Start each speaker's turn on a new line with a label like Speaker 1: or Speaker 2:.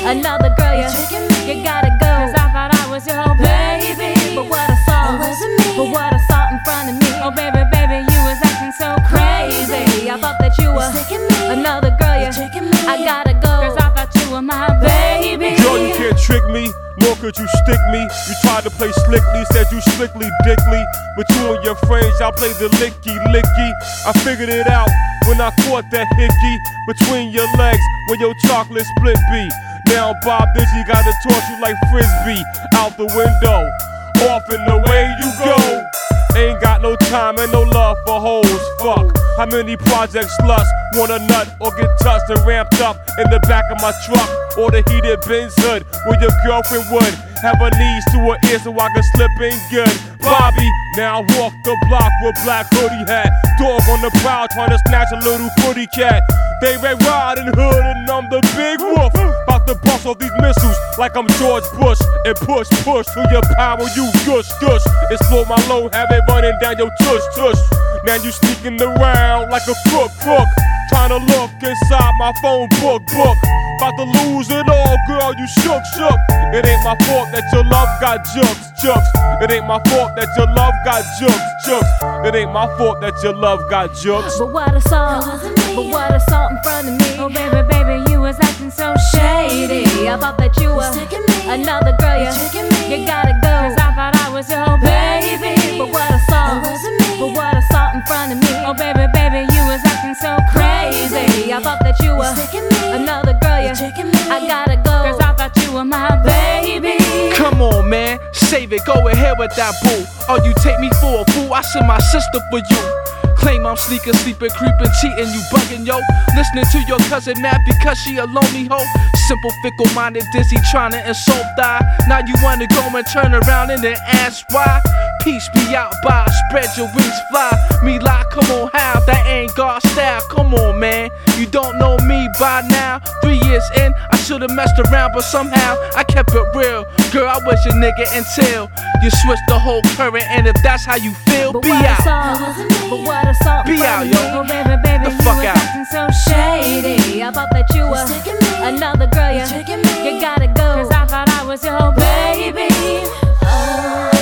Speaker 1: another girl, you gotta go. Cause I thought I was your baby, but what I saw, but what I saw in front of me. Oh baby, baby, you was acting so crazy. I thought that you were another girl, I gotta go. Cause I thought you were my baby.
Speaker 2: Girl, you can't trick me, nor could you stick me. You tried to play slickly, said you slickly dickly. But you and your friends, y'all play the licky licky. I figured it out when I caught that hickey between your legs where your chocolate split be. Now Bob Digi gotta toss you like Frisbee out the window, off and away you go. Ain't got no time and no love for hoes, fuck. How many project sluts wanna nut or get touched and ramped up in the back of my truck or the heated Benz hood where your girlfriend would have her knees to her ears so I can slip in good. Bobby, now I walk the block with black hoodie hat, dog on the prowl trying to snatch a little footy cat. They Red Riding Hood and I'm the big wolf, about to bust off these missiles like I'm George Bush and push to your power, you gush. Explode my low, have it running down your tush. Now you sneaking around like a crook, trying to look inside my phone book. About to lose it all, girl, you shook. It ain't my fault that your love got jukes. It ain't my fault that your love got jukes. It ain't my fault that your love got jukes.
Speaker 1: But what I saw in front of me. Oh baby, baby, you was acting so shady. I thought that you were another girl, you gotta go. Cause I thought I was your baby. But what I saw in front of me. Oh baby, baby, you was acting so crazy. I thought that you were another girl, I gotta go. Cause I thought you were my baby.
Speaker 3: Come on, man, save it, go ahead with that boo. Oh, you take me for a fool, I send my sister for you. Claim I'm sneaking, sleeping, creeping, cheating, you bugging, yo. Listening to your cousin mad because she a lonely hoe. Simple, fickle-minded, dizzy, trying to insult die. Now you wanna go and turn around and then ask why? Peace be out by, spread your wings, fly. Me lie, come on, how? That ain't God style, come on, man. You don't know me by now. 3 years in, I should've messed around, but somehow I kept it real. Girl, I was your nigga until you switched the whole current, and if that's how you feel,
Speaker 1: but
Speaker 3: be out.
Speaker 1: Be
Speaker 3: out, yo.
Speaker 1: Oh baby, baby,
Speaker 3: the fuck
Speaker 1: you
Speaker 3: out.
Speaker 1: was acting so shady. I thought that you were another girl, you gotta go. Cause I thought I was your baby.